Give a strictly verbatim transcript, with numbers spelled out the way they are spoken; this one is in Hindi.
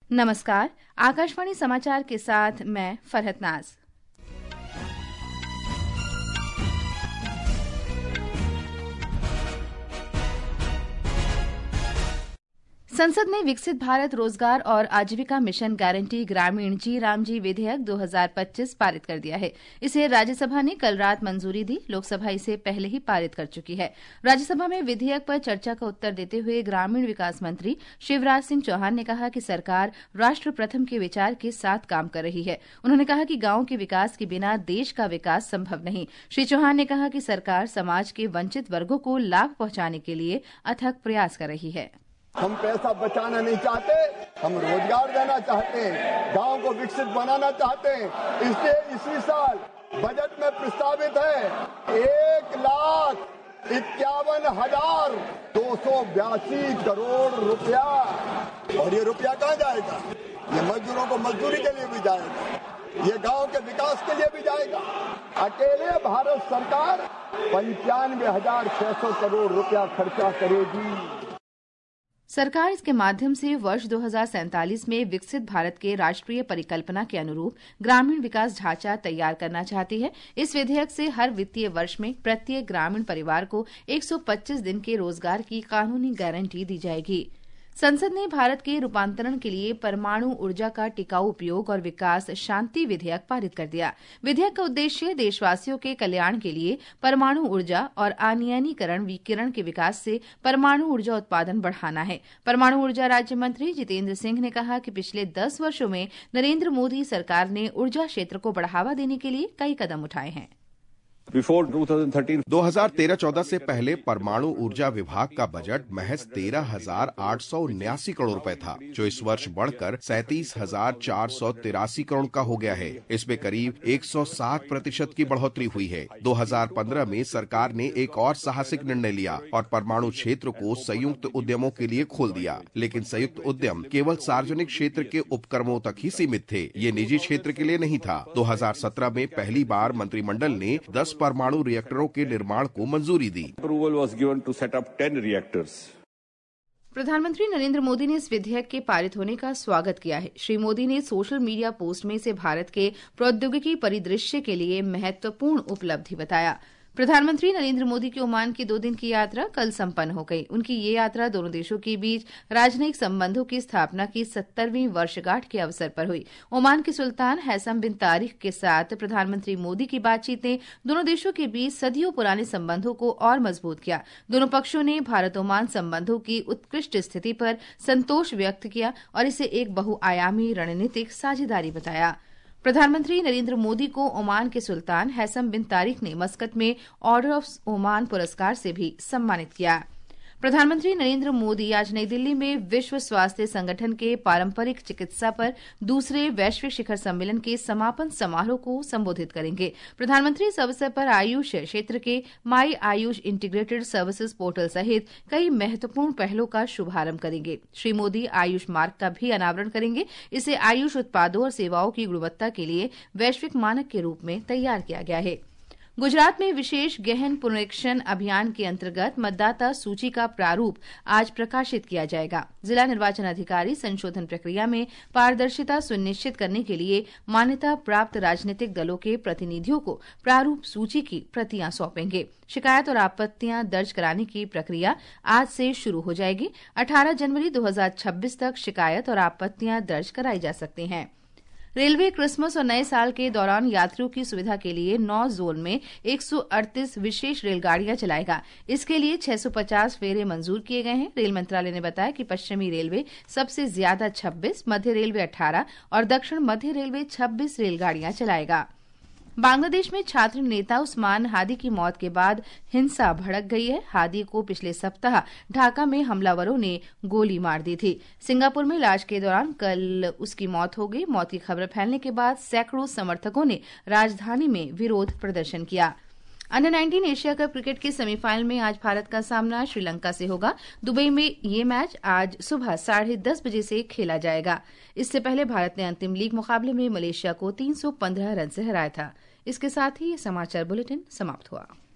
नमस्कार, आकाशवाणी समाचार के साथ मैं फरहत नाज। संसद ने विकसित भारत रोजगार और आजीविका मिशन गारंटी ग्रामीण जी राम जी विधेयक दो हज़ार पच्चीस पारित कर दिया है। इसे राज्यसभा ने कल रात मंजूरी दी। लोकसभा इसे पहले ही पारित कर चुकी है। राज्यसभा में विधेयक पर चर्चा का उत्तर देते हुए ग्रामीण विकास मंत्री शिवराज सिंह चौहान ने कहा कि सरकार राष्ट्र प्रथम के विचार के साथ काम कर रही है। उन्होंने कहा कि गांव के विकास के बिना देश का विकास संभव नहीं। श्री चौहान ने कहा कि सरकार समाज के वंचित वर्गों को लाभ पहुंचाने के लिए अथक प्रयास कर रही है। हम पैसा बचाना नहीं चाहते, हम रोजगार देना चाहते हैं, गांव को विकसित बनाना चाहते हैं। इसलिए इसी साल बजट में प्रस्तावित है एक लाख इक्यावन हजार दो सौ बयासी करोड़ रुपया। और ये रुपया कहाँ जाएगा? ये मजदूरों को मजदूरी के लिए भी जाएगा, ये गांव के विकास के लिए भी जाएगा। अकेले भारत सरकार पंचानवे हजार छह सौ करोड़ रुपया खर्चा करेगी। सरकार इसके माध्यम से वर्ष दो हज़ार सैंतालीस में विकसित भारत के राष्ट्रीय परिकल्पना के अनुरूप ग्रामीण विकास ढांचा तैयार करना चाहती है। इस विधेयक से हर वित्तीय वर्ष में प्रत्येक ग्रामीण परिवार को एक सौ पच्चीस दिन के रोजगार की कानूनी गारंटी दी जाएगी। संसद ने भारत के रूपांतरण के लिए परमाणु ऊर्जा का टिकाऊ उपयोग और विकास शांति विधेयक पारित कर दिया। विधेयक का उद्देश्य देशवासियों के कल्याण के लिए परमाणु ऊर्जा और आनियनीकरण विकिरण के विकास से परमाणु ऊर्जा उत्पादन बढ़ाना है। परमाणु ऊर्जा राज्य मंत्री जितेंद्र सिंह ने कहा कि पिछले दस वर्षों में नरेंद्र मोदी सरकार ने ऊर्जा क्षेत्र को बढ़ावा देने के लिए कई कदम उठाए हैं। दो हज़ार तेरह चौदह से पहले परमाणु ऊर्जा विभाग का बजट महज तेरह हजार आठ सौ उन्यासी करोड़ रुपए था, जो इस वर्ष बढ़कर सैंतीस हजार चार सौ तिरासी करोड़ का हो गया है। इसमें करीब एक सौ सात प्रतिशत की बढ़ोतरी हुई है। दो हज़ार पंद्रह में सरकार ने एक और साहसिक निर्णय लिया और परमाणु क्षेत्र को संयुक्त उद्यमों के लिए खोल दिया। लेकिन संयुक्त उद्यम केवल सार्वजनिक क्षेत्र के उपक्रमों तक ही सीमित थे, ये निजी क्षेत्र के लिए नहीं था। दो हज़ार सत्रह में पहली बार मंत्रिमंडल ने दस परमाणु रिएक्टरों के निर्माण को मंजूरी दी। Approval was given to set up ten reactors. प्रधानमंत्री नरेंद्र मोदी ने इस विधेयक के पारित होने का स्वागत किया है। श्री मोदी ने सोशल मीडिया पोस्ट में इसे भारत के प्रौद्योगिकी परिदृश्य के लिए महत्वपूर्ण उपलब्धि बताया। प्रधानमंत्री नरेंद्र मोदी की ओमान की दो दिन की यात्रा कल संपन्न हो गई। उनकी ये यात्रा दोनों देशों के बीच राजनयिक संबंधों की स्थापना की सत्तरवीं वर्षगांठ के अवसर पर हुई। ओमान के सुल्तान हैसम बिन तारिक के साथ प्रधानमंत्री मोदी की बातचीत ने दोनों देशों के बीच सदियों पुराने संबंधों को और मजबूत किया। दोनों पक्षों ने भारत ओमान संबंधों की उत्कृष्ट स्थिति पर संतोष व्यक्त किया और इसे एक बहुआयामी रणनीतिक साझेदारी बताया। प्रधानमंत्री नरेंद्र मोदी को ओमान के सुल्तान हैसम बिन तारिक ने मस्कत में ऑर्डर ऑफ ओमान पुरस्कार से भी सम्मानित किया। प्रधानमंत्री नरेंद्र मोदी आज नई दिल्ली में विश्व स्वास्थ्य संगठन के पारंपरिक चिकित्सा पर दूसरे वैश्विक शिखर सम्मेलन के समापन समारोह को संबोधित करेंगे। प्रधानमंत्री इस अवसर पर आयुष क्षेत्र के my Ayush integrated services portal सहित कई महत्वपूर्ण पहलों का शुभारंभ करेंगे। श्री मोदी आयुष मार्ग का भी अनावरण करेंगे। इसे आयुष उत्पादों और सेवाओं की गुणवत्ता के लिए वैश्विक मानक के रूप में तैयार किया गया है। गुजरात में विशेष गहन पुनरीक्षण अभियान के अंतर्गत मतदाता सूची का प्रारूप आज प्रकाशित किया जाएगा। जिला निर्वाचन अधिकारी संशोधन प्रक्रिया में पारदर्शिता सुनिश्चित करने के लिए मान्यता प्राप्त राजनीतिक दलों के प्रतिनिधियों को प्रारूप सूची की प्रतियां सौंपेंगे। शिकायत और आपत्तियां दर्ज कराने की प्रक्रिया आज से शुरू हो जाएगी। अठारह जनवरी दो हज़ार छब्बीस तक शिकायत और आपत्तियां दर्ज कराई जा सकती हैं। रेलवे क्रिसमस और नए साल के दौरान यात्रियों की सुविधा के लिए नौ जोन में एक सौ अड़तीस विशेष रेलगाड़ियां चलाएगा। इसके लिए छह सौ पचास फेरे मंजूर किए गए हैं। रेल मंत्रालय ने बताया कि पश्चिमी रेलवे सबसे ज्यादा छब्बीस, मध्य रेलवे अठारह और दक्षिण मध्य रेलवे छब्बीस रेलगाड़ियां चलाएगा। बांग्लादेश में छात्र नेता उस्मान हादी की मौत के बाद हिंसा भड़क गई है। हादी को पिछले सप्ताह ढाका में हमलावरों ने गोली मार दी थी। सिंगापुर में इलाज के दौरान कल उसकी मौत हो गई। मौत की खबर फैलने के बाद सैकड़ों समर्थकों ने राजधानी में विरोध प्रदर्शन किया। Under nineteen Asia cup cricket के सेमीफाइनल में आज भारत का सामना श्रीलंका से होगा। दुबई में ये मैच आज सुबह साढ़े दस बजे से खेला जाएगा। इससे पहले भारत ने अंतिम लीग मुकाबले में मलेशिया को तीन सौ पंद्रह रन से हराया था। इसके साथ ही ये समाचार बुलेटिन समाप्त हुआ।